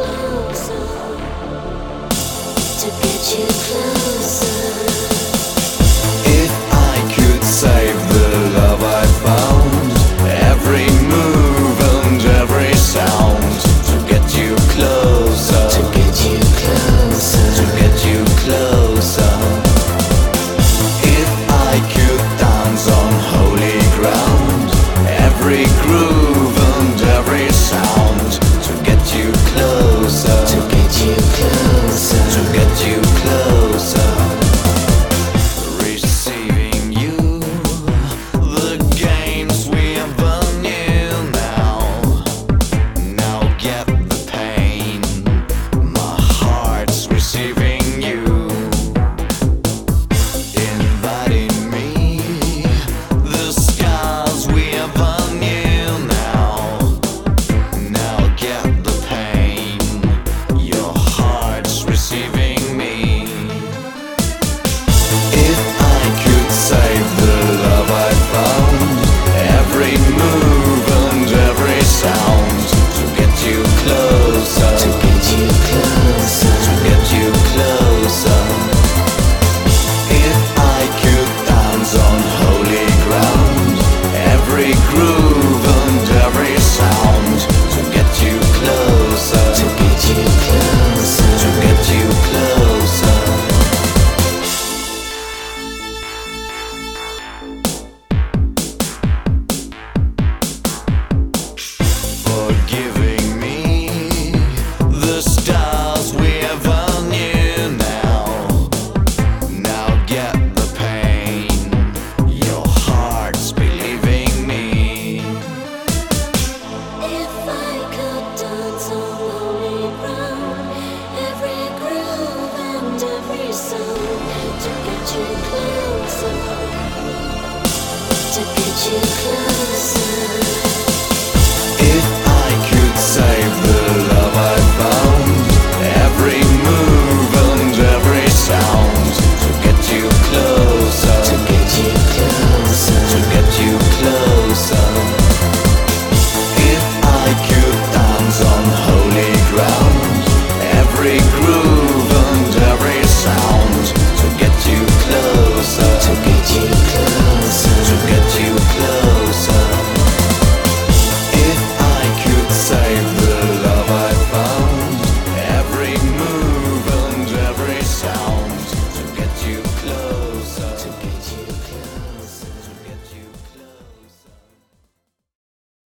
closer, to get you closer. If I could save the love I found, every move and every sound, to get you closer, To get you closer. to get you closer. If I could dance on holy ground, every groove and every sound, to get you closer, To get you closer. to get you closer. Receiving you, the games we ever knew now. Now get the pain, my heart's receiving you. Inviting me, the scars we ever knew now. Now get the pain, your heart's receiving me. If I could save the love I found, every move and every sound, to get you closer, To get you closer. to get you closer. If I could dance on holy ground, every groove and every sound, to get you closer, To get you closer. to get you closer. Forgiving me, the stars we ever knew now. Now get the pain, your heart's believing me. If I could dance on holy ground, every groove and every sound, to get you closer, to get you closer.